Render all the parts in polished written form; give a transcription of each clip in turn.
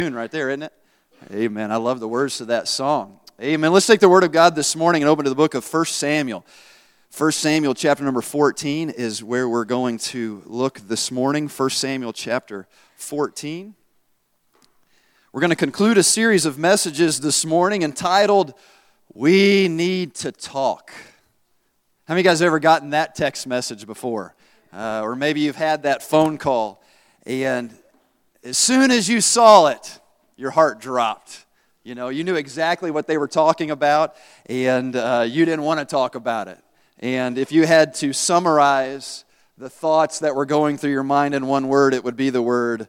Tune right there, isn't it? Amen. I love the words to that song. Amen. Let's take the Word of God this morning and open to the book of 1 Samuel. 1 Samuel chapter number 14 is where we're going to look this morning. 1 Samuel chapter 14. We're going to conclude a series of messages this morning entitled, We Need to Talk. How many of you guys ever gotten that text message before? Or maybe you've had that phone call, and as soon as you saw it, your heart dropped. You know, you knew exactly what they were talking about, and you didn't want to talk about it. And if you had to summarize the thoughts that were going through your mind in one word, it would be the word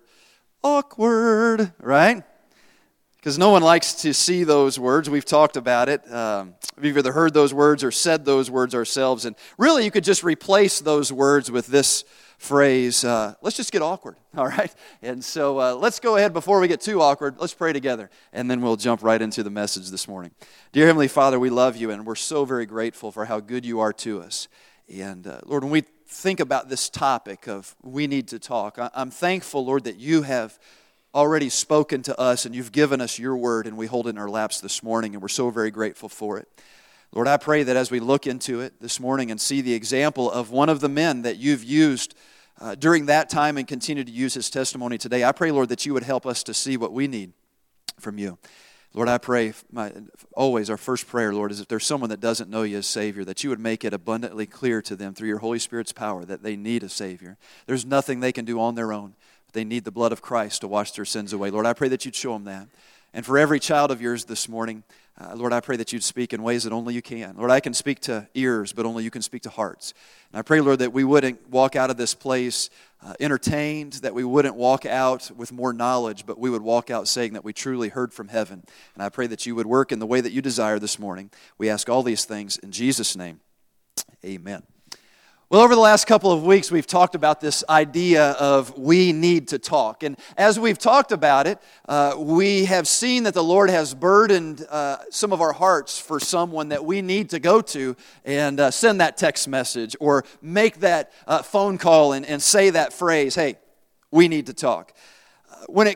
awkward, right? Because no one likes to see those words. We've talked about it. We've either heard those words or said those words ourselves. And really, you could just replace those words with this phrase, let's just get awkward, all right? And so let's go ahead, before we get too awkward, let's pray together, and then we'll jump right into the message this morning. Dear Heavenly Father, we love you, and we're so very grateful for how good you are to us. And Lord, when we think about this topic of we need to talk, I'm thankful, Lord, that you have already spoken to us, and you've given us your word, and we hold it in our laps this morning, and we're so very grateful for it. Lord, I pray that as we look into it this morning and see the example of one of the men that you've used during that time and continue to use his testimony today, I pray, Lord, that you would help us to see what we need from you. Lord, I pray, always our first prayer, Lord, is if there's someone that doesn't know you as Savior, that you would make it abundantly clear to them through your Holy Spirit's power that they need a Savior. There's nothing they can do on their own. They need the blood of Christ to wash their sins away. Lord, I pray that you'd show them that. And for every child of yours this morning, Lord, I pray that you'd speak in ways that only you can. Lord, I can speak to ears, but only you can speak to hearts. And I pray, Lord, that we wouldn't walk out of this place entertained, that we wouldn't walk out with more knowledge, but we would walk out saying that we truly heard from heaven. And I pray that you would work in the way that you desire this morning. We ask all these things in Jesus' name. Amen. Well, over the last couple of weeks, we've talked about this idea of we need to talk. And as we've talked about it, we have seen that the Lord has burdened some of our hearts for someone that we need to go to and send that text message or make that phone call and say that phrase, hey, we need to talk. When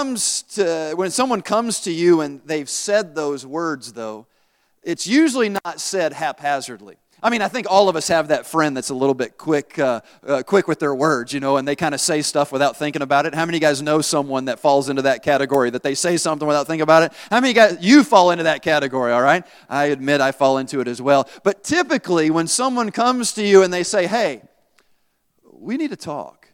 someone comes to you and they've said those words, though, it's usually not said haphazardly. I mean, I think all of us have that friend that's a little bit quick with their words, you know, and they kind of say stuff without thinking about it. How many of you guys know someone that falls into that category, that they say something without thinking about it? How many of you guys, you fall into that category, all right? I admit I fall into it as well. But typically, when someone comes to you and they say, hey, we need to talk,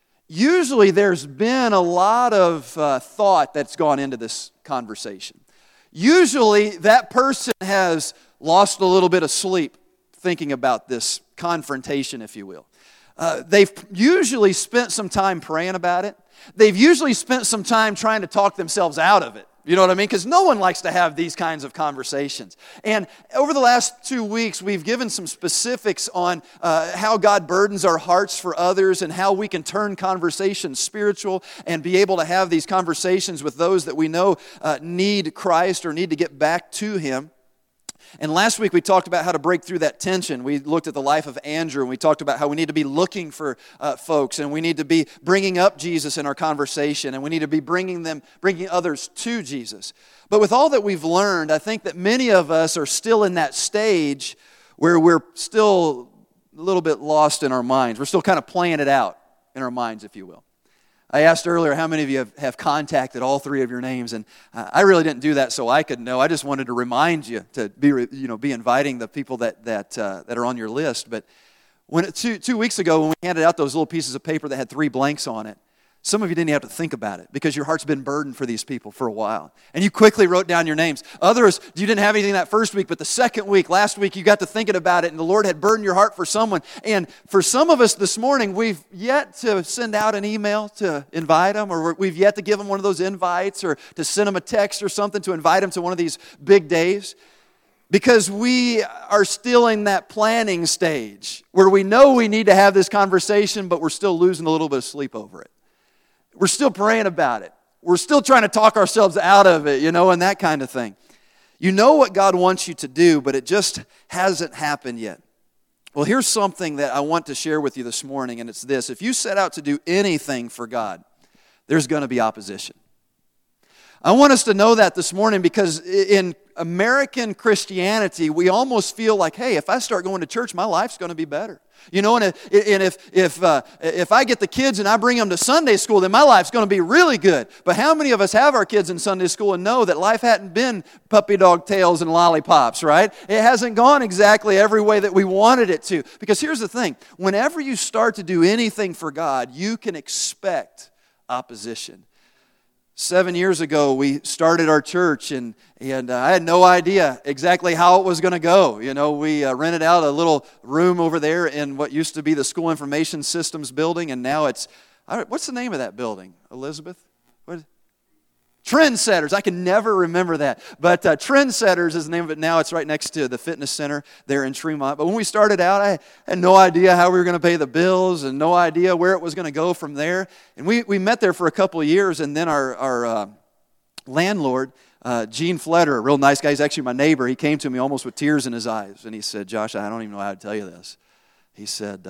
usually there's been a lot of thought that's gone into this conversation. Usually, that person has lost a little bit of sleep thinking about this confrontation, if you will. They've usually spent some time praying about it. They've usually spent some time trying to talk themselves out of it. You know what I mean? Because no one likes to have these kinds of conversations. And over the last 2 weeks, we've given some specifics on how God burdens our hearts for others and how we can turn conversations spiritual and be able to have these conversations with those that we know need Christ or need to get back to Him. And last week we talked about how to break through that tension. We looked at the life of Andrew, and we talked about how we need to be looking for folks, and we need to be bringing up Jesus in our conversation, and we need to be bringing others to Jesus. But with all that we've learned, I think that many of us are still in that stage where we're still a little bit lost in our minds. We're still kind of playing it out in our minds, if you will. I asked earlier how many of you have contacted all three of your names, and I really didn't do that so I could know. I just wanted to remind you to be inviting the people that are on your list. But when 2 weeks ago, when we handed out those little pieces of paper that had 3 blanks on it, some of you didn't have to think about it because your heart's been burdened for these people for a while. And you quickly wrote down your names. Others, you didn't have anything that first week, but the second week, last week, you got to thinking about it, and the Lord had burdened your heart for someone. And for some of us this morning, we've yet to send out an email to invite them, or we've yet to give them one of those invites, or to send them a text or something to invite them to one of these big days. Because we are still in that planning stage where we know we need to have this conversation, but we're still losing a little bit of sleep over it. We're still praying about it. We're still trying to talk ourselves out of it, and that kind of thing. You know what God wants you to do, but it just hasn't happened yet. Well, here's something that I want to share with you this morning, and it's this. If you set out to do anything for God, there's going to be opposition. I want us to know that this morning because in American Christianity, we almost feel like, hey, if I start going to church, my life's going to be better. You know, and if I get the kids and I bring them to Sunday school, then my life's going to be really good. But how many of us have our kids in Sunday school and know that life hadn't been puppy dog tails and lollipops, right? It hasn't gone exactly every way that we wanted it to. Because here's the thing. Whenever you start to do anything for God, you can expect opposition. 7 years ago, we started our church, and I had no idea exactly how it was going to go. You know, we rented out a little room over there in what used to be the School Information Systems building, and now it's, what's the name of that building, Elizabeth? What? Trendsetters. I can never remember that. But Trendsetters is the name of it now. It's right next to the fitness center there in Tremont. But when we started out, I had no idea how we were going to pay the bills and no idea where it was going to go from there. And we met there for a couple of years, and then our landlord, Gene Fletter, a real nice guy, he's actually my neighbor, he came to me almost with tears in his eyes. And he said, Josh, I don't even know how to tell you this. He said,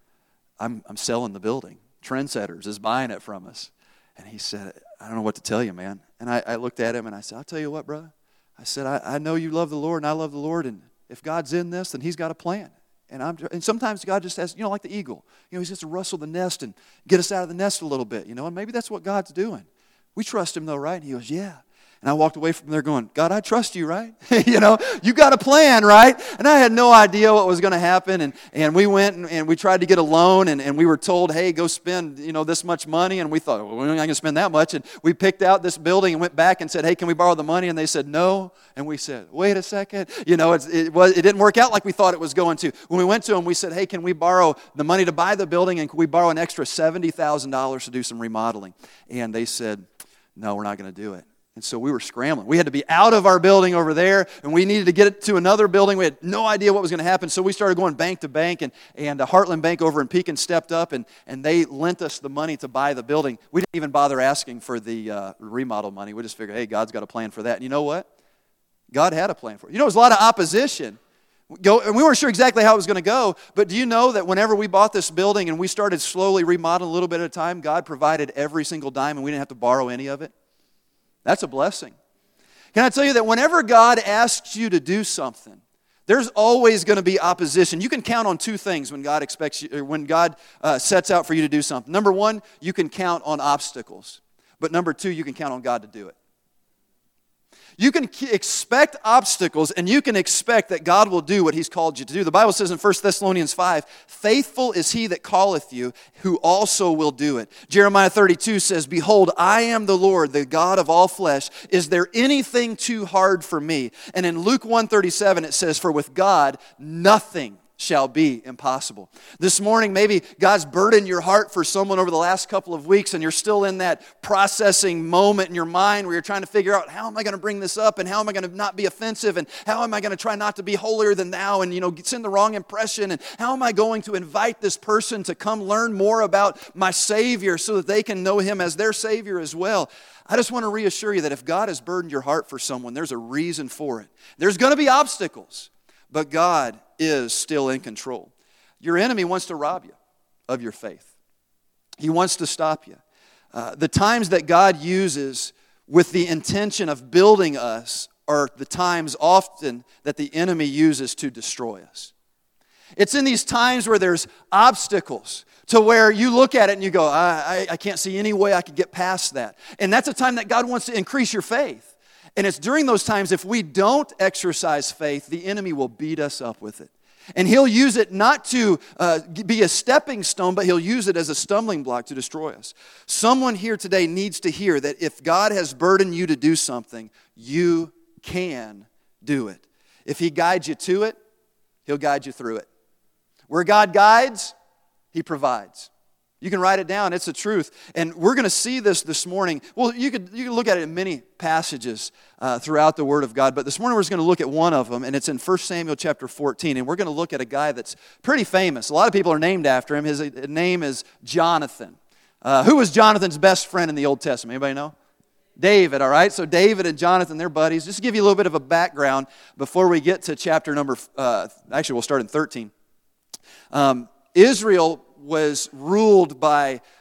I'm selling the building. Trendsetters is buying it from us. And he said, I don't know what to tell you, man. And I looked at him and I said, I'll tell you what, brother. I said, I know you love the Lord and I love the Lord. And if God's in this, then He's got a plan. And sometimes God just has, like the eagle. He's just to rustle the nest and get us out of the nest a little bit, And maybe that's what God's doing. We trust Him though, right? And he goes, yeah. And I walked away from there going, God, I trust you, right? You got a plan, right? And I had no idea what was going to happen. And we went and we tried to get a loan and we were told, hey, go spend, this much money. And we thought, well, we're not going to spend that much. And we picked out this building and went back and said, hey, can we borrow the money? And they said, no. And we said, wait a second. It didn't work out like we thought it was going to. When we went to them, we said, hey, can we borrow the money to buy the building? And can we borrow an extra $70,000 to do some remodeling? And they said, no, we're not going to do it. And so we were scrambling. We had to be out of our building over there, and we needed to get it to another building. We had no idea what was going to happen, so we started going bank to bank, and Heartland Bank over in Pekin stepped up, and they lent us the money to buy the building. We didn't even bother asking for the remodel money. We just figured, hey, God's got a plan for that. And you know what? God had a plan for it. There was a lot of opposition. And we weren't sure exactly how it was going to go, but do you know that whenever we bought this building and we started slowly remodeling a little bit at a time, God provided every single dime, and we didn't have to borrow any of it? That's a blessing. Can I tell you that whenever God asks you to do something, there's always going to be opposition. You can count on two things when God expects you, or when God sets out for you to do something. Number one, you can count on obstacles. But number two, you can count on God to do it. You can expect obstacles, and you can expect that God will do what He's called you to do. The Bible says in 1 Thessalonians 5, faithful is He that calleth you, who also will do it. Jeremiah 32 says, behold, I am the Lord, the God of all flesh. Is there anything too hard for me? And in Luke 1:37 it says, for with God nothing shall be impossible. This morning, maybe God's burdened your heart for someone over the last couple of weeks, and you're still in that processing moment in your mind where you're trying to figure out, how am I going to bring this up, and how am I going to not be offensive, and how am I going to try not to be holier than thou, and send the wrong impression, and how am I going to invite this person to come learn more about my Savior so that they can know Him as their Savior as well. I just want to reassure you that if God has burdened your heart for someone, there's a reason for it. There's going to be obstacles, but God is still in control. Your enemy wants to rob you of your faith. He wants to stop you. The times that God uses with the intention of building us are the times often that the enemy uses to destroy us. It's in these times where there's obstacles to where you look at it and you go, I can't see any way I could get past that. And that's a time that God wants to increase your faith. And it's during those times, if we don't exercise faith, the enemy will beat us up with it. And he'll use it not to be a stepping stone, but he'll use it as a stumbling block to destroy us. Someone here today needs to hear that if God has burdened you to do something, you can do it. If He guides you to it, He'll guide you through it. Where God guides, He provides. You can write it down. It's the truth. And we're going to see this morning. Well, you could look at it in many passages throughout the Word of God. But this morning we're just going to look at one of them. And it's in 1 Samuel chapter 14. And we're going to look at a guy that's pretty famous. A lot of people are named after him. His name is Jonathan. Who was Jonathan's best friend in the Old Testament? Anybody know? David, all right? So David and Jonathan, they're buddies. Just to give you a little bit of a background before we get to chapter number, actually we'll start in 13. Israel was ruled by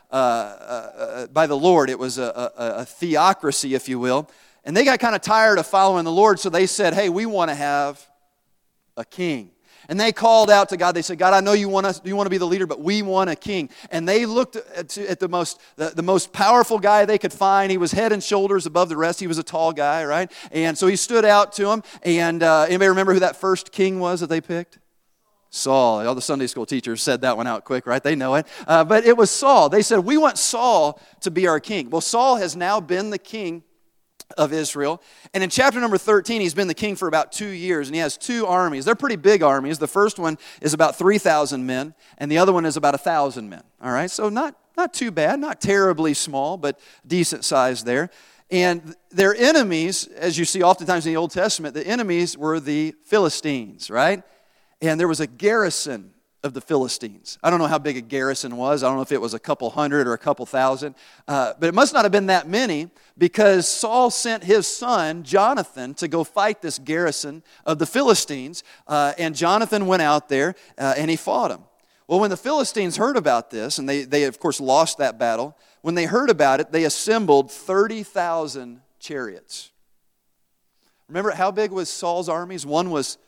by the Lord. It was a theocracy, if you will. And they got kind of tired of following the Lord, so they said, hey, we want to have a king. And they called out to God. They said, God, I know you want to be the leader, but we want a king. And they looked at the most powerful guy they could find. He was head and shoulders above the rest. He was a tall guy, right? And so he stood out to them. And anybody remember who that first king was that they picked? Saul. All the Sunday school teachers said that one out quick, right? They know it. But it was Saul. They said, we want Saul to be our king. Well, Saul has now been the king of Israel. And in chapter number 13, he's been the king for about 2 years, and he has 2 armies. They're pretty big armies. The first one is about 3,000 men, and the other one is about 1,000 men. All right, so not too bad, not terribly small, but decent size there. And their enemies, as you see oftentimes in the Old Testament, the enemies were the Philistines, right? And there was a garrison of the Philistines. I don't know how big a garrison was. I don't know if it was a couple hundred or a couple thousand. But it must not have been that many, because Saul sent his son, Jonathan, to go fight this garrison of the Philistines. And Jonathan went out there and he fought them. Well, when the Philistines heard about this, and they of course lost that battle, when they heard about it, they assembled 30,000 chariots. Remember, how big was Saul's armies? One was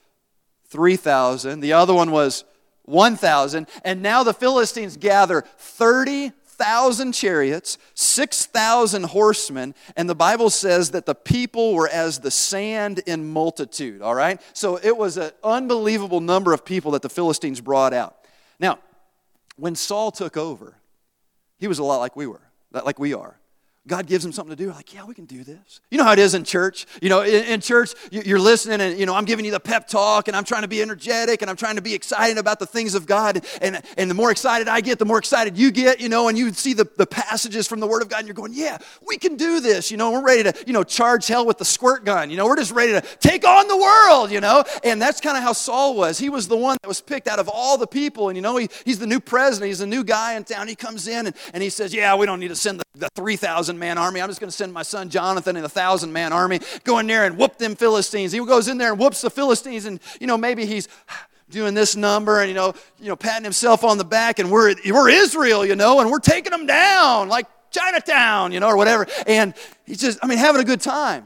3,000. The other one was 1,000, and now the Philistines gather 30,000 chariots, 6,000 horsemen, and the Bible says that the people were as the sand in multitude, all right? So it was an unbelievable number of people that the Philistines brought out. Now, when Saul took over, he was a lot like we are. God gives him something to do. Like, yeah, we can do this. You know how it is in church? You know, in church, you're listening and, you know, I'm giving you the pep talk and I'm trying to be energetic and I'm trying to be excited about the things of God. And the more excited I get, the more excited you get, you know, and you see the passages from the Word of God and you're going, yeah, we can do this. You know, we're ready to, you know, charge hell with the squirt gun. You know, we're just ready to take on the world, you know. And that's kind of how Saul was. He was the one that was picked out of all the people. And, you know, he's the new president. He's the new guy in town. He comes in and he says, yeah, we don't need to send the 3,000-man army. I'm just going to send my son Jonathan and 1,000-man army. Go in there and whoop them Philistines. He goes in there and whoops the Philistines, and, you know, maybe he's doing this number and, you know, patting himself on the back, and we're Israel, you know, and we're taking them down like Chinatown, you know, or whatever. And he's just, having a good time.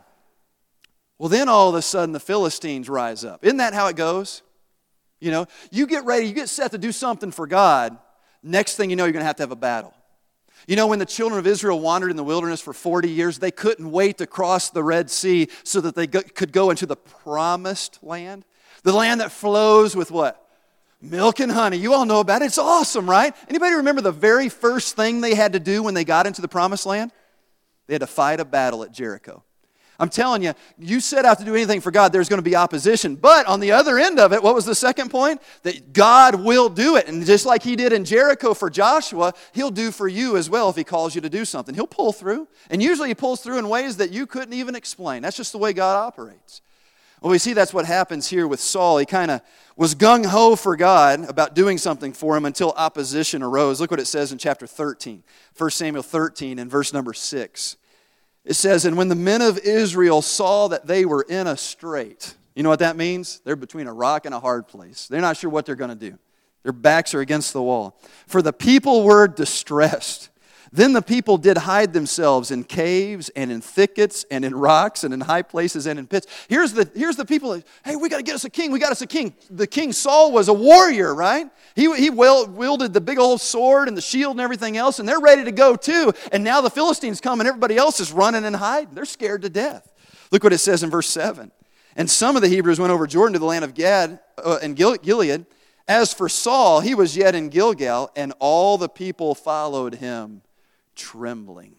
Well, then all of a sudden the Philistines rise up. Isn't that how it goes? You know, you get ready, you get set to do something for God. Next thing you know, you're going to have a battle. You know, when the children of Israel wandered in the wilderness for 40 years, they couldn't wait to cross the Red Sea so that they could go into the promised land. The land that flows with what? Milk and honey. You all know about it. It's awesome, right? Anybody remember the very first thing they had to do when they got into the promised land? They had to fight a battle at Jericho. I'm telling you, you set out to do anything for God, there's going to be opposition. But on the other end of it, what was the second point? That God will do it. And just like he did in Jericho for Joshua, he'll do for you as well if he calls you to do something. He'll pull through. And usually he pulls through in ways that you couldn't even explain. That's just the way God operates. Well, we see that's what happens here with Saul. He kind of was gung-ho for God about doing something for him until opposition arose. Look what it says in chapter 13, 1 Samuel 13 and verse number 6. It says, and when the men of Israel saw that they were in a strait, you know what that means? They're between a rock and a hard place. They're not sure what they're going to do. Their backs are against the wall. For the people were distressed. Then the people did hide themselves in caves and in thickets and in rocks and in high places and in pits. Here's the people, hey, we got to get us a king. We got us a king. The king Saul was a warrior, right? He wielded the big old sword and the shield and everything else, and they're ready to go too. And now the Philistines come and everybody else is running and hiding. They're scared to death. Look what it says in verse 7. And some of the Hebrews went over Jordan to the land of Gad and Gilead. As for Saul, he was yet in Gilgal, and all the people followed him. Trembling.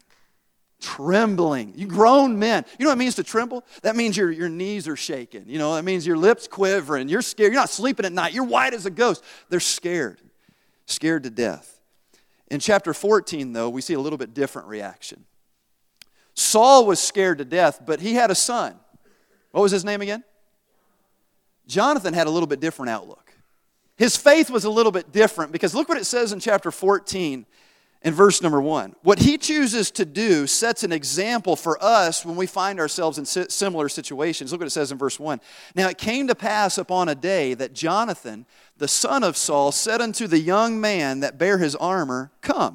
You grown men. You know what it means to tremble? That means your knees are shaking. You know, that means your lips quivering. You're scared. You're not sleeping at night. You're white as a ghost. They're scared to death. In chapter 14, though, we see a little bit different reaction. Saul was scared to death, but he had a son. What was his name again? Jonathan had a little bit different outlook. His faith was a little bit different because look what it says in chapter 14. In verse number 1, what he chooses to do sets an example for us when we find ourselves in similar situations. Look what it says in verse 1. Now it came to pass upon a day that Jonathan, the son of Saul, said unto the young man that bare his armor, Come,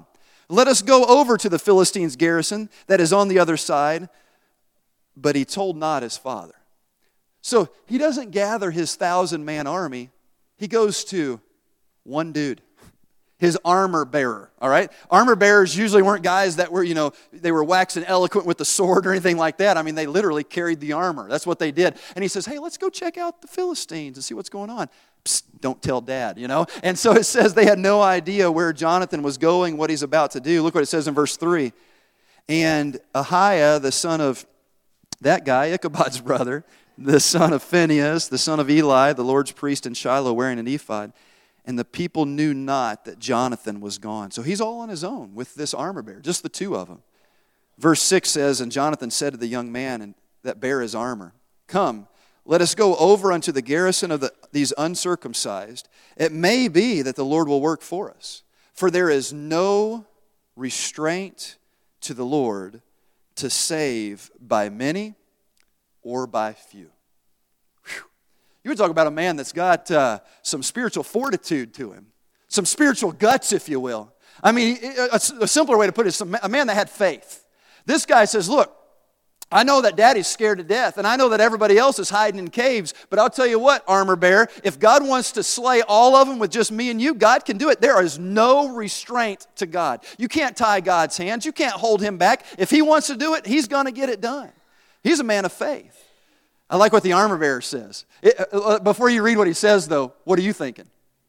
Let us go over to the Philistines' garrison that is on the other side. But he told not his father. So he doesn't gather his 1,000-man army. He goes to one dude, his armor bearer, all right? Armor bearers usually weren't guys that were, they were waxing eloquent with the sword or anything like that. I mean, they literally carried the armor. That's what they did. And he says, hey, let's go check out the Philistines and see what's going on. Psst, don't tell Dad, And so it says they had no idea where Jonathan was going, what he's about to do. Look what it says in verse 3. And Ahiah, the son of that guy, Ichabod's brother, the son of Phinehas, the son of Eli, the Lord's priest in Shiloh, wearing an ephod. And the people knew not that Jonathan was gone. So he's all on his own with this armor bearer, just the two of them. Verse 6 says, and Jonathan said to the young man that bare his armor, come, let us go over unto the garrison of these uncircumcised. It may be that the Lord will work for us. For there is no restraint to the Lord to save by many or by few. Whew. You would talk about a man that's got some spiritual fortitude to him, some spiritual guts, if you will. I mean, a simpler way to put it is a man that had faith. This guy says, look, I know that Daddy's scared to death, and I know that everybody else is hiding in caves, but I'll tell you what, armor bearer, if God wants to slay all of them with just me and you, God can do it. There is no restraint to God. You can't tie God's hands. You can't hold him back. If he wants to do it, he's going to get it done. He's a man of faith. I like what the armor bearer says. Before you read what he says, though, what are you thinking?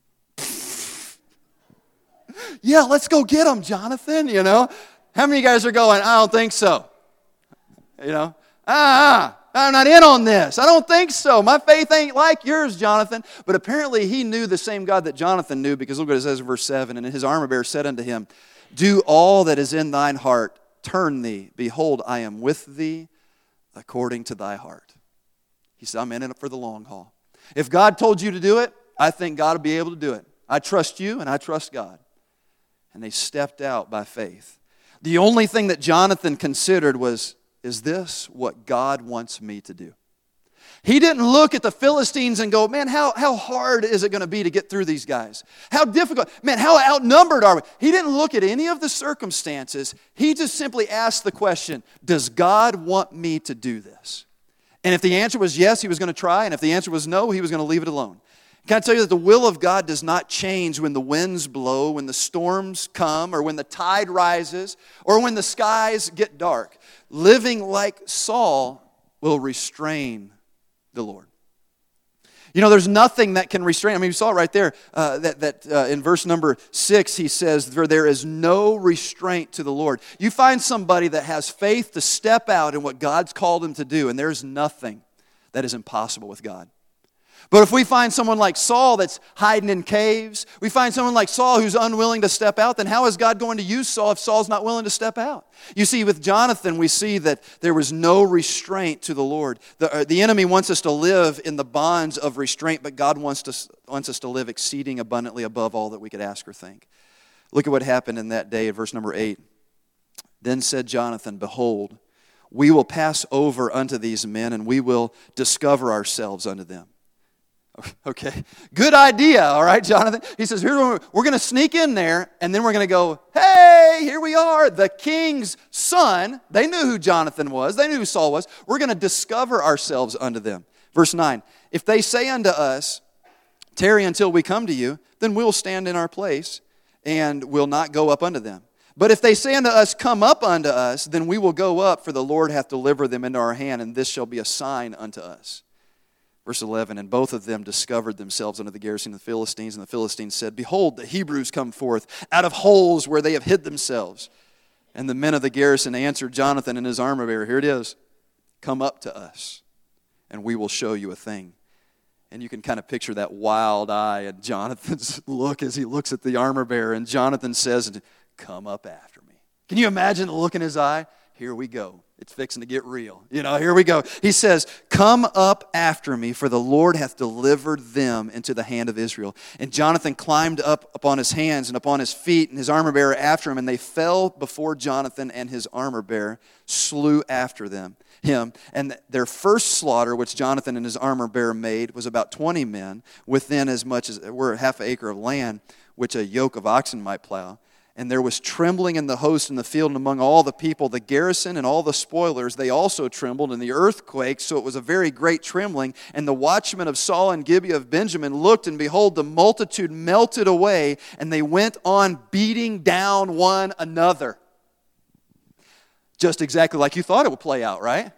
Yeah, let's go get him, Jonathan, How many of you guys are going, I don't think so? I'm not in on this. I don't think so. My faith ain't like yours, Jonathan. But apparently he knew the same God that Jonathan knew, because look what it says in verse 7. And his armor bearer said unto him, do all that is in thine heart, turn thee. Behold, I am with thee according to thy heart. He said, I'm in it for the long haul. If God told you to do it, I think God will be able to do it. I trust you and I trust God. And they stepped out by faith. The only thing that Jonathan considered was, is this what God wants me to do? He didn't look at the Philistines and go, man, how hard is it going to be to get through these guys? How difficult? Man, how outnumbered are we? He didn't look at any of the circumstances. He just simply asked the question, does God want me to do this? And if the answer was yes, he was going to try. And if the answer was no, he was going to leave it alone. Can I tell you that the will of God does not change when the winds blow, when the storms come, or when the tide rises, or when the skies get dark. Living like Saul will restrain the Lord. There's nothing that can restrain. I mean, you saw it right there, that in verse number 6, he says, for there is no restraint to the Lord. You find somebody that has faith to step out in what God's called him to do, and there's nothing that is impossible with God. But if we find someone like Saul that's hiding in caves, we find someone like Saul who's unwilling to step out, then how is God going to use Saul if Saul's not willing to step out? You see, with Jonathan, we see that there was no restraint to the Lord. The enemy wants us to live in the bonds of restraint, but God wants us to live exceeding abundantly above all that we could ask or think. Look at what happened in that day, verse number 8. Then said Jonathan, behold, we will pass over unto these men, and we will discover ourselves unto them. Okay, good idea, all right, Jonathan? He says, we're going to sneak in there, and then we're going to go, hey, here we are, the king's son. They knew who Jonathan was. They knew who Saul was. We're going to discover ourselves unto them. Verse 9, if they say unto us, tarry until we come to you, then we'll stand in our place, and will not go up unto them. But if they say unto us, come up unto us, then we will go up, for the Lord hath delivered them into our hand, and this shall be a sign unto us. Verse 11, and both of them discovered themselves unto the garrison of the Philistines, and the Philistines said, behold, the Hebrews come forth out of holes where they have hid themselves. And the men of the garrison answered Jonathan and his armor bearer, here it is, come up to us, and we will show you a thing. And you can kind of picture that wild eye and Jonathan's look as he looks at the armor bearer, and Jonathan says, come up after me. Can you imagine the look in his eye? Here we go. It's fixing to get real. Here we go. He says, come up after me, for the Lord hath delivered them into the hand of Israel. And Jonathan climbed up upon his hands and upon his feet, and his armor bearer after him, and they fell before Jonathan, and his armor bearer slew after him. And their first slaughter, which Jonathan and his armor bearer made, was about 20 men, within as much as were half an acre of land, which a yoke of oxen might plow. And there was trembling in the host in the field and among all the people. The garrison and all the spoilers, they also trembled, and the earth quaked, so it was a very great trembling. And the watchmen of Saul and Gibeah of Benjamin looked, and behold, the multitude melted away, and they went on beating down one another. Just exactly like you thought it would play out, right?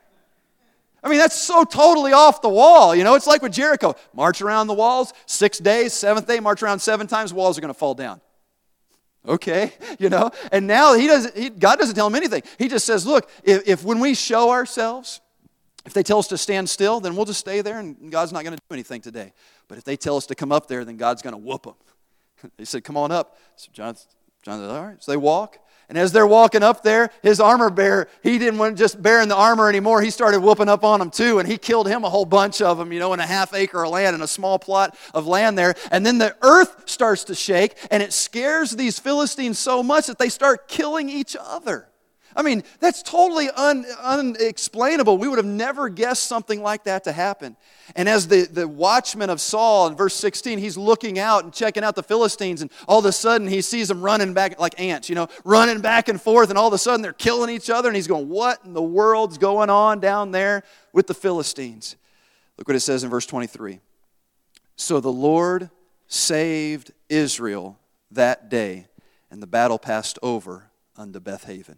I mean, that's so totally off the wall. You know, it's like with Jericho. March around the walls, 6 days, seventh day, march around 7 times, walls are going to fall down. Okay, you know, and now God doesn't tell him anything. He just says, look, if when we show ourselves, if they tell us to stand still, then we'll just stay there and God's not going to do anything today. But if they tell us to come up there, then God's going to whoop them. They said, come on up. So John said, all right. So they walk. And as they're walking up there, his armor bearer, he didn't want just bearing the armor anymore. He started whooping up on them too, and he killed him a whole bunch of them, you know, in a half acre of land, in a small plot of land there. And then the earth starts to shake, and it scares these Philistines so much that they start killing each other. I mean, that's totally unexplainable. We would have never guessed something like that to happen. And as the watchman of Saul, in verse 16, he's looking out and checking out the Philistines, and all of a sudden he sees them running back like ants, you know, running back and forth, and all of a sudden they're killing each other, and he's going, what in the world's going on down there with the Philistines? Look what it says in verse 23. So the Lord saved Israel that day, and the battle passed over unto Bethaven.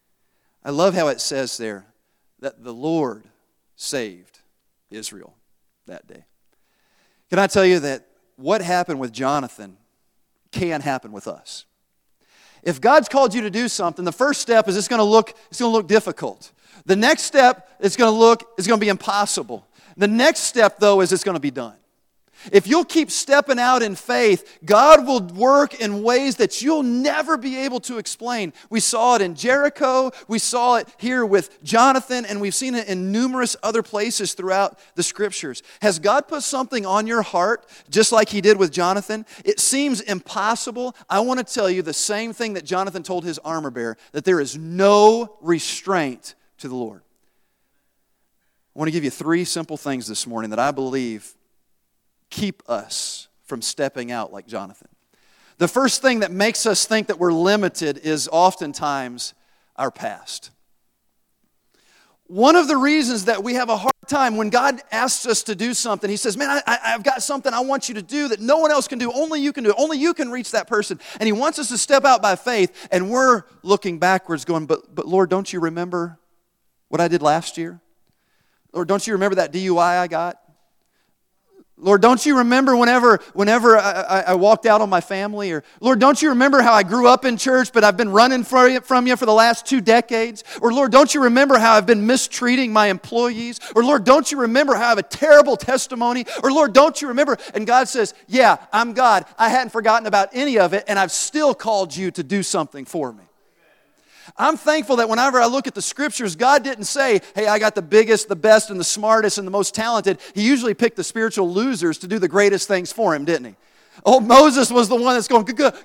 I love how it says there that the Lord saved Israel that day. Can I tell you that what happened with Jonathan can happen with us? If God's called you to do something, the first step is it's going to look difficult. The next step is going to be impossible. The next step, though, is it's going to be done. If you'll keep stepping out in faith, God will work in ways that you'll never be able to explain. We saw it in Jericho, we saw it here with Jonathan, and we've seen it in numerous other places throughout the Scriptures. Has God put something on your heart, just like He did with Jonathan? It seems impossible. I want to tell you the same thing that Jonathan told his armor bearer, that there is no restraint to the Lord. I want to give you 3 simple things this morning that I believe keep us from stepping out like Jonathan. The first thing that makes us think that we're limited is oftentimes our past. One of the reasons that we have a hard time when God asks us to do something, He says, man, I've got something I want you to do that no one else can do. Only you can do it. Only you can reach that person. And He wants us to step out by faith, and we're looking backwards going, but Lord, don't you remember what I did last year? Lord, don't you remember that DUI I got? Lord, don't you remember whenever I walked out on my family? Or, Lord, don't you remember how I grew up in church, but I've been running from you for the last 2 decades? Or, Lord, don't you remember how I've been mistreating my employees? Or, Lord, don't you remember how I have a terrible testimony? Or, Lord, don't you remember? And God says, yeah, I'm God. I hadn't forgotten about any of it, and I've still called you to do something for me. I'm thankful that whenever I look at the Scriptures, God didn't say, hey, I got the biggest, the best, and the smartest, and the most talented. He usually picked the spiritual losers to do the greatest things for Him, didn't He? Oh, Moses was the one that's going, God,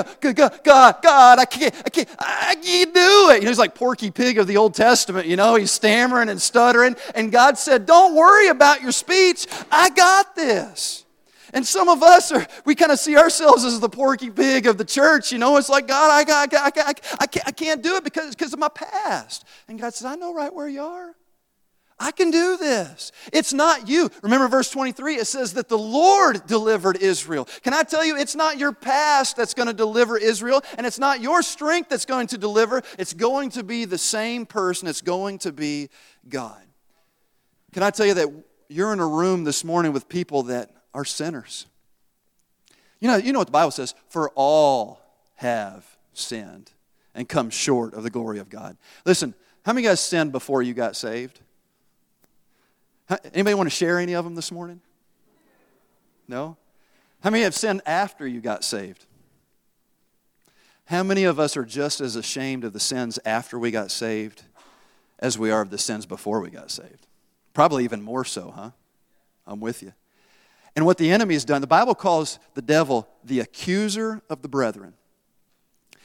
I can't do it. You know, he's like Porky Pig of the Old Testament, you know, he's stammering and stuttering. And God said, don't worry about your speech. I got this. And some of us we kind of see ourselves as the Porky Pig of the church. You know, it's like, God, I can't do it because of my past. And God says, I know right where you are. I can do this. It's not you. Remember verse 23, it says that the Lord delivered Israel. Can I tell you, it's not your past that's going to deliver Israel, and it's not your strength that's going to deliver. It's going to be the same person. It's going to be God. Can I tell you that you're in a room this morning with people that are sinners? You know what the Bible says? For all have sinned and come short of the glory of God. Listen, how many of you guys sinned before you got saved? Anybody want to share any of them this morning? No? How many have sinned after you got saved? How many of us are just as ashamed of the sins after we got saved as we are of the sins before we got saved? Probably even more so, huh? I'm with you. And what the enemy has done, the Bible calls the devil the accuser of the brethren.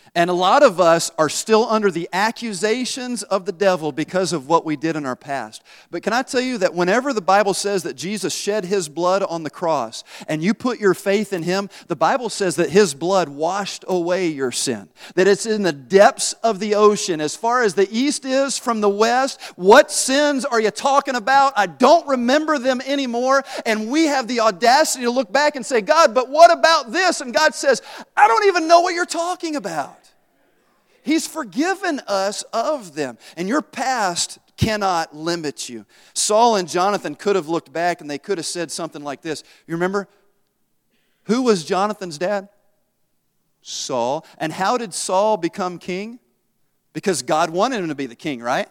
And a lot of us are still under the accusations of the devil because of what we did in our past. But can I tell you that whenever the Bible says that Jesus shed his blood on the cross and you put your faith in him, the Bible says that his blood washed away your sin. That it's in the depths of the ocean. As far as the east is from the west, what sins are you talking about? I don't remember them anymore. And we have the audacity to look back and say, God, but what about this? And God says, I don't even know what you're talking about. He's forgiven us of them. And your past cannot limit you. Saul and Jonathan could have looked back and they could have said something like this. You remember? Who was Jonathan's dad? Saul. And how did Saul become king? Because God wanted him to be the king, right?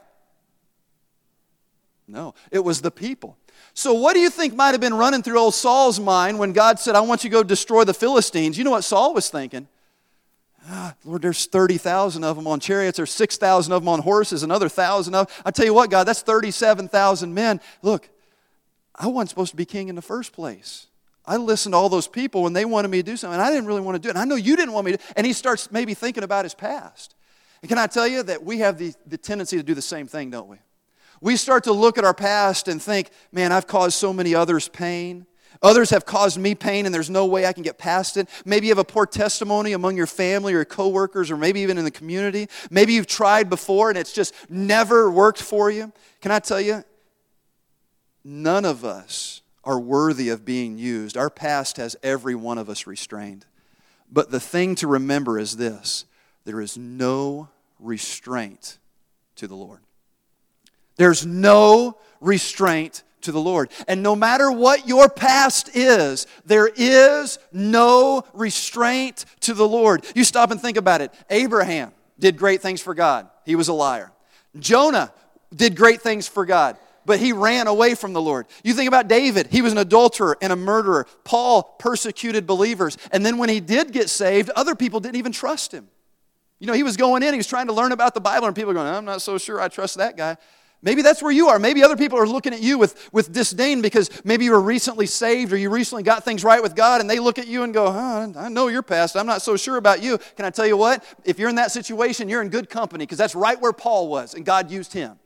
No, it was the people. So what do you think might have been running through old Saul's mind when God said, I want you to go destroy the Philistines? You know what Saul was thinking? Lord, there's 30,000 of them on chariots. There's 6,000 of them on horses, another 1,000 of them. I tell you what, God, that's 37,000 men. Look, I wasn't supposed to be king in the first place. I listened to all those people when they wanted me to do something, and I didn't really want to do it. And I know you didn't want me to. And he starts maybe thinking about his past. And can I tell you that we have the tendency to do the same thing, don't we? We start to look at our past and think, man, I've caused so many others pain. Others have caused me pain, and there's no way I can get past it. Maybe you have a poor testimony among your family or your coworkers, or maybe even in the community. Maybe you've tried before, and it's just never worked for you. Can I tell you, none of us are worthy of being used. Our past has every one of us restrained. But the thing to remember is this: there is no restraint to the Lord. There's no restraint to the Lord. And no matter what your past is, there is no restraint to the Lord. You stop and think about it. Abraham did great things for God. He was a liar. Jonah did great things for God, but he ran away from the Lord. You think about David. He was an adulterer and a murderer. Paul persecuted believers. And then when he did get saved, other people didn't even trust him. You know, he was going in, he was trying to learn about the Bible, and people are going, I'm not so sure I trust that guy. Maybe that's where you are. Maybe other people are looking at you with disdain because maybe you were recently saved or you recently got things right with God, and they look at you and go, I know your past. I'm not so sure about you. Can I tell you what? If you're in that situation, you're in good company because that's right where Paul was, and God used him.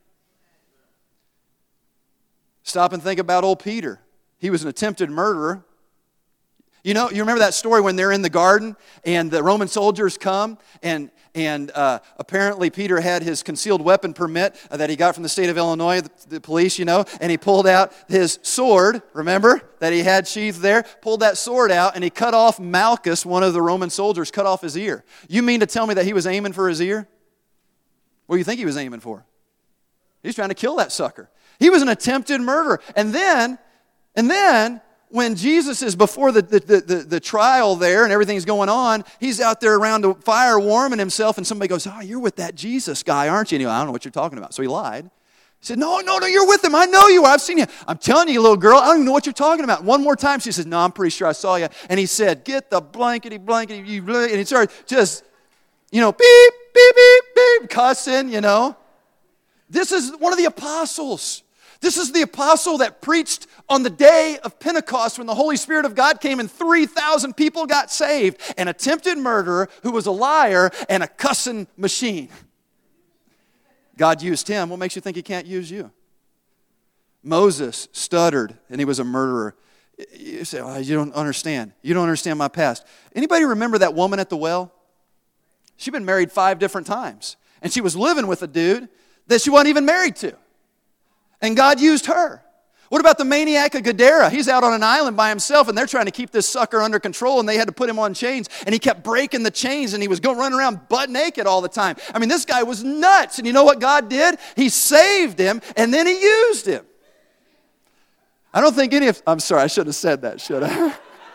Stop and think about old Peter. He was an attempted murderer. You know, you remember that story when they're in the garden and the Roman soldiers come and apparently Peter had his concealed weapon permit that he got from the state of Illinois, the police, you know, and he pulled out his sword, remember, that he had sheathed there, pulled that sword out and he cut off Malchus, one of the Roman soldiers, cut off his ear. You mean to tell me that he was aiming for his ear? What do you think he was aiming for? He's trying to kill that sucker. He was an attempted murderer. And then when Jesus is before the trial there and everything's going on, he's out there around the fire warming himself, and somebody goes, you're with that Jesus guy, aren't you? And he goes, I don't know what you're talking about. So he lied. He said, no, you're with him. I know you are. I've seen you. I'm telling you, little girl, I don't even know what you're talking about. One more time, she says, no, I'm pretty sure I saw you. And he said, get the blankety, and he started just, beep, beep, beep, beep, cussing, This is one of the apostles. This is the apostle that preached on the day of Pentecost when the Holy Spirit of God came and 3,000 people got saved. An attempted murderer who was a liar and a cussing machine. God used him. What makes you think he can't use you? Moses stuttered and he was a murderer. You say, you don't understand. You don't understand my past. Anybody remember that woman at the well? She'd been married 5 different times. And she was living with a dude that she wasn't even married to. And God used her. What about the maniac of Gadara? He's out on an island by himself, and they're trying to keep this sucker under control, and they had to put him on chains, and he kept breaking the chains, and he was running around butt naked all the time. I mean, this guy was nuts, and you know what God did? He saved him, and then he used him. I don't think I'm sorry, I should have said that, should I?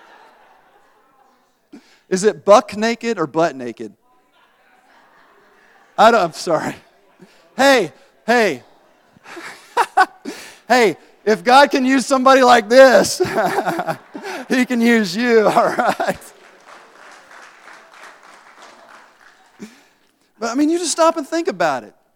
Is it buck naked or butt naked? I'm sorry. Hey. Hey, if God can use somebody like this, he can use you, all right? But, I mean, you just stop and think about it.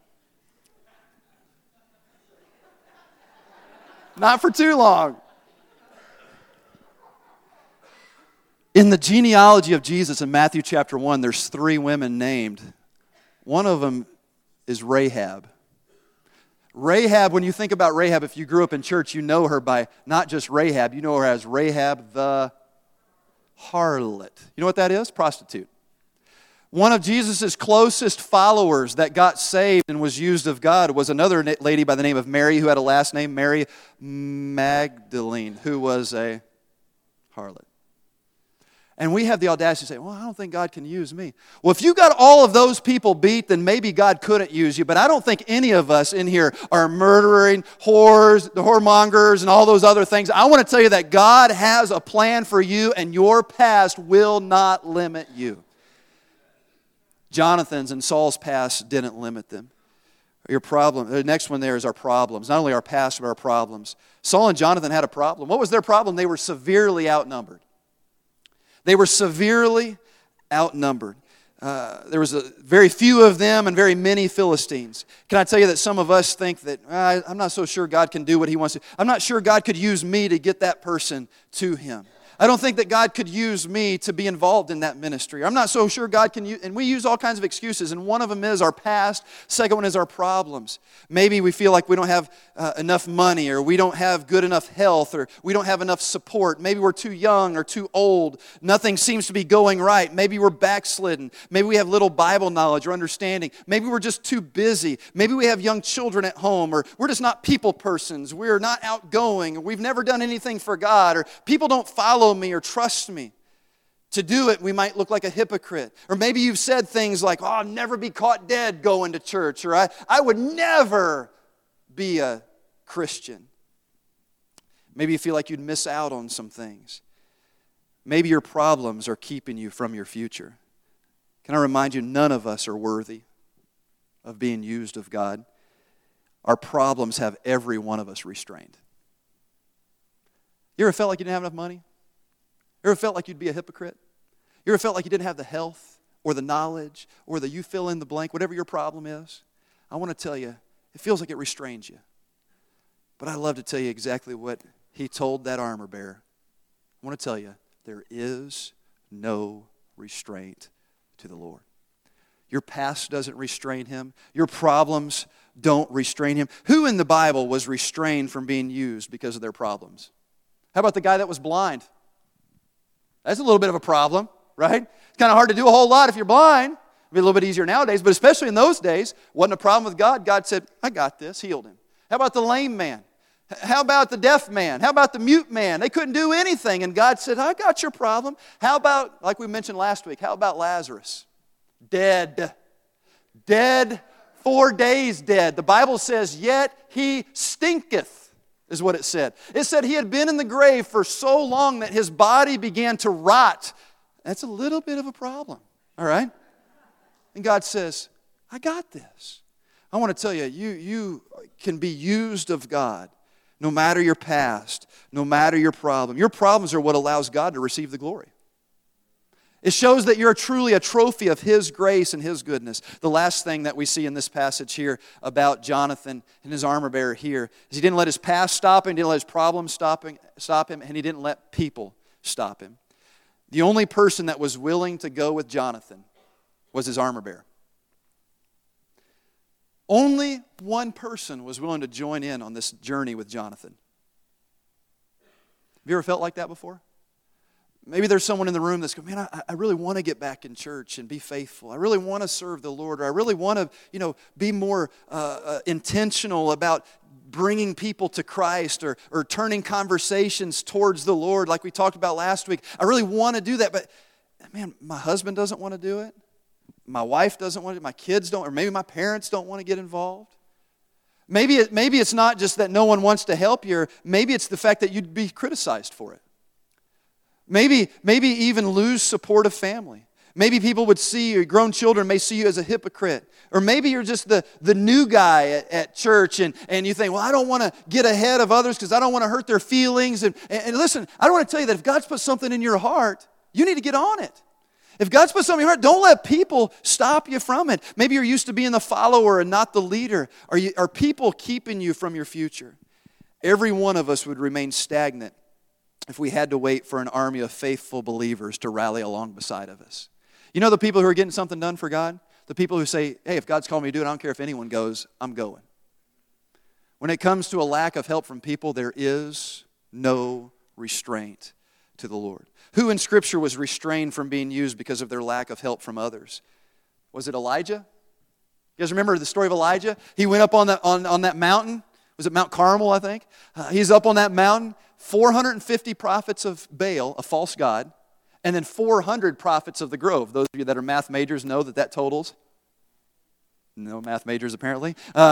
Not for too long. In the genealogy of Jesus in Matthew chapter 1, there's 3 women named. One of them is Rahab. Rahab, when you think about Rahab, if you grew up in church, you know her by not just Rahab, you know her as Rahab the harlot. You know what that is? Prostitute. One of Jesus' closest followers that got saved and was used of God was another lady by the name of Mary, who had a last name, Mary Magdalene, who was a harlot. And we have the audacity to say, well, I don't think God can use me. Well, if you got all of those people beat, then maybe God couldn't use you. But I don't think any of us in here are murdering whores, the whoremongers, and all those other things. I want to tell you that God has a plan for you, and your past will not limit you. Jonathan's and Saul's past didn't limit them. Your problem, the next one there is our problems. Not only our past, but our problems. Saul and Jonathan had a problem. What was their problem? They were severely outnumbered. They were severely outnumbered. There was very few of them and very many Philistines. Can I tell you that some of us think that, I'm not so sure God can do what He wants to. I'm not sure God could use me to get that person to Him. I don't think that God could use me to be involved in that ministry. I'm not so sure God can use, and we use all kinds of excuses, and one of them is our past. Second one is our problems. Maybe we feel like we don't have enough money, or we don't have good enough health, or we don't have enough support. Maybe we're too young or too old. Nothing seems to be going right. Maybe we're backslidden. Maybe we have little Bible knowledge or understanding. Maybe we're just too busy. Maybe we have young children at home, or we're just not people persons. We're not outgoing, or we've never done anything for God, or people don't follow me or trust me. To do it, we might look like a hypocrite. Or maybe you've said things like, I'll never be caught dead going to church, or I would never be a Christian. Maybe you feel like you'd miss out on some things. Maybe your problems are keeping you from your future. Can I remind you, none of us are worthy of being used of God. Our problems have every one of us restrained. You ever felt like you didn't have enough money? You ever felt like you'd be a hypocrite? You ever felt like you didn't have the health or the knowledge or the you fill in the blank, whatever your problem is? I want to tell you, it feels like it restrains you. But I love to tell you exactly what He told that armor bearer. I want to tell you, there is no restraint to the Lord. Your past doesn't restrain Him. Your problems don't restrain Him. Who in the Bible was restrained from being used because of their problems? How about the guy that was blind? That's a little bit of a problem, right? It's kind of hard to do a whole lot if you're blind. It'd be a little bit easier nowadays, but especially in those days, wasn't a problem with God. God said, I got this, healed him. How about the lame man? How about the deaf man? How about the mute man? They couldn't do anything, and God said, I got your problem. How about, like we mentioned last week, how about Lazarus? Dead. Dead, 4 days dead. The Bible says, yet he stinketh. Is what it said. It said he had been in the grave for so long that his body began to rot. That's a little bit of a problem, all right? And God says, I got this. I want to tell you, you can be used of God no matter your past, no matter your problem. Your problems are what allows God to receive the glory. It shows that you're truly a trophy of His grace and His goodness. The last thing that we see in this passage here about Jonathan and his armor bearer here is he didn't let his past stop him, he didn't let his problems stop him, and he didn't let people stop him. The only person that was willing to go with Jonathan was his armor bearer. Only one person was willing to join in on this journey with Jonathan. Have you ever felt like that before? Maybe there's someone in the room that's going, man, I really want to get back in church and be faithful. I really want to serve the Lord. Or I really want to, be more intentional about bringing people to Christ or turning conversations towards the Lord like we talked about last week. I really want to do that, but man, my husband doesn't want to do it. My wife doesn't want to. My kids don't, or maybe my parents don't want to get involved. Maybe it's not just that no one wants to help you. Or maybe it's the fact that you'd be criticized for it. Maybe even lose support of family. Maybe people would see you, grown children may see you as a hypocrite. Or maybe you're just the new guy at church and you think, well, I don't want to get ahead of others because I don't want to hurt their feelings. And listen, I don't want to tell you that if God's put something in your heart, you need to get on it. If God's put something in your heart, don't let people stop you from it. Maybe you're used to being the follower and not the leader. Are people keeping you from your future? Every one of us would remain stagnant if we had to wait for an army of faithful believers to rally along beside of us. You know the people who are getting something done for God? The people who say, hey, if God's calling me to do it, I don't care if anyone goes, I'm going. When it comes to a lack of help from people, there is no restraint to the Lord. Who in Scripture was restrained from being used because of their lack of help from others? Was it Elijah? You guys remember the story of Elijah? He went up on that mountain. Was it Mount Carmel, I think? He's up on that mountain. 450 prophets of Baal, a false god, and then 400 prophets of the grove. Those of you that are math majors know that totals. No math majors, apparently.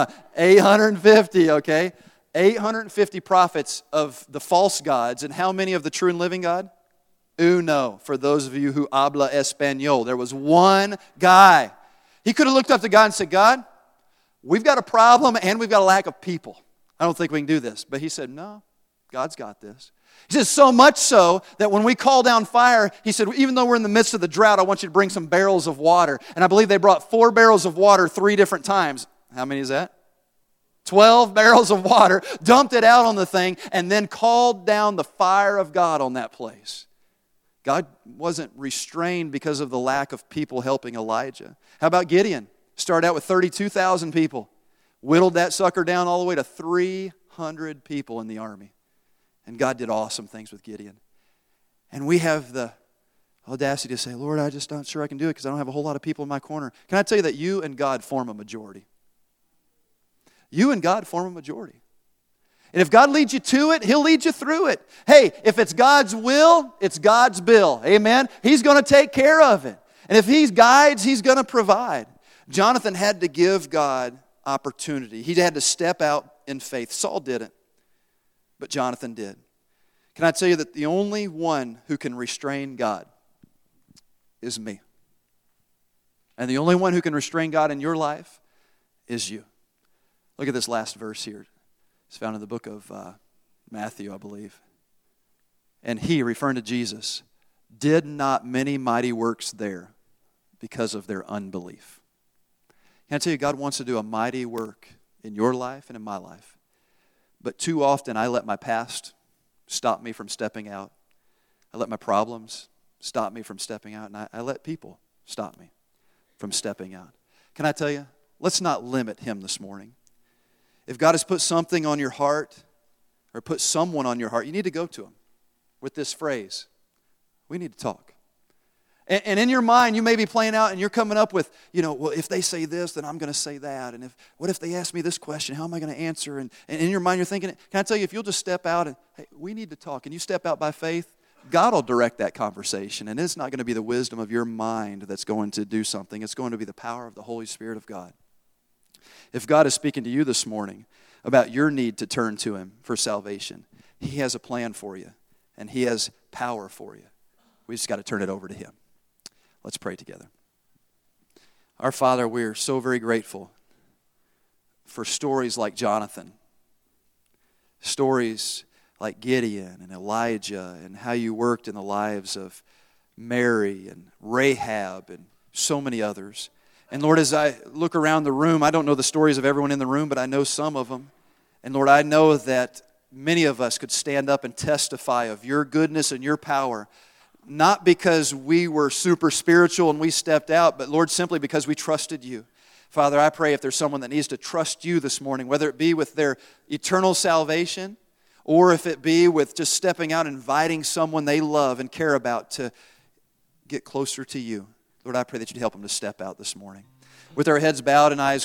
850, okay? 850 prophets of the false gods. And how many of the true and living God? Uno, for those of you who habla español. There was one guy. He could have looked up to God and said, God, we've got a problem and we've got a lack of people. I don't think we can do this. But he said, no, God's got this. He says, so much so that when we call down fire, he said, even though we're in the midst of the drought, I want you to bring some barrels of water. And I believe they brought 4 barrels of water 3 different times. How many is that? 12 barrels of water, dumped it out on the thing, and then called down the fire of God on that place. God wasn't restrained because of the lack of people helping Elijah. How about Gideon? Started out with 32,000 people. Whittled that sucker down all the way to 300 people in the army. And God did awesome things with Gideon. And we have the audacity to say, Lord, I'm just not sure I can do it because I don't have a whole lot of people in my corner. Can I tell you that you and God form a majority? You and God form a majority. And if God leads you to it, He'll lead you through it. Hey, if it's God's will, it's God's bill. Amen? He's going to take care of it. And if He guides, He's going to provide. Jonathan had to give God opportunity. He had to step out in faith. Saul didn't, but Jonathan did. Can I tell you that the only one who can restrain God is me? And the only one who can restrain God in your life is you. Look at this last verse here. It's found in the book of Matthew, I believe. And He, referring to Jesus, did not many mighty works there because of their unbelief. Can I tell you, God wants to do a mighty work in your life and in my life. But too often I let my past stop me from stepping out. I let my problems stop me from stepping out. And I let people stop me from stepping out. Can I tell you, let's not limit Him this morning. If God has put something on your heart or put someone on your heart, you need to go to Him with this phrase, we need to talk. And in your mind, you may be playing out and you're coming up with, well, if they say this, then I'm going to say that. And what if they ask me this question? How am I going to answer? And in your mind, you're thinking, can I tell you, if you'll just step out and, hey, we need to talk, and you step out by faith, God will direct that conversation. And it's not going to be the wisdom of your mind that's going to do something. It's going to be the power of the Holy Spirit of God. If God is speaking to you this morning about your need to turn to Him for salvation, He has a plan for you, and He has power for you. We just got to turn it over to Him. Let's pray together. Our Father, we are so very grateful for stories like Jonathan, stories like Gideon and Elijah, and how you worked in the lives of Mary and Rahab and so many others. And Lord, as I look around the room, I don't know the stories of everyone in the room, but I know some of them. And Lord, I know that many of us could stand up and testify of your goodness and your power, not because we were super spiritual and we stepped out, but Lord, simply because we trusted you. Father, I pray if there's someone that needs to trust you this morning, whether it be with their eternal salvation or if it be with just stepping out, inviting someone they love and care about to get closer to you. Lord, I pray that you'd help them to step out this morning. With our heads bowed and eyes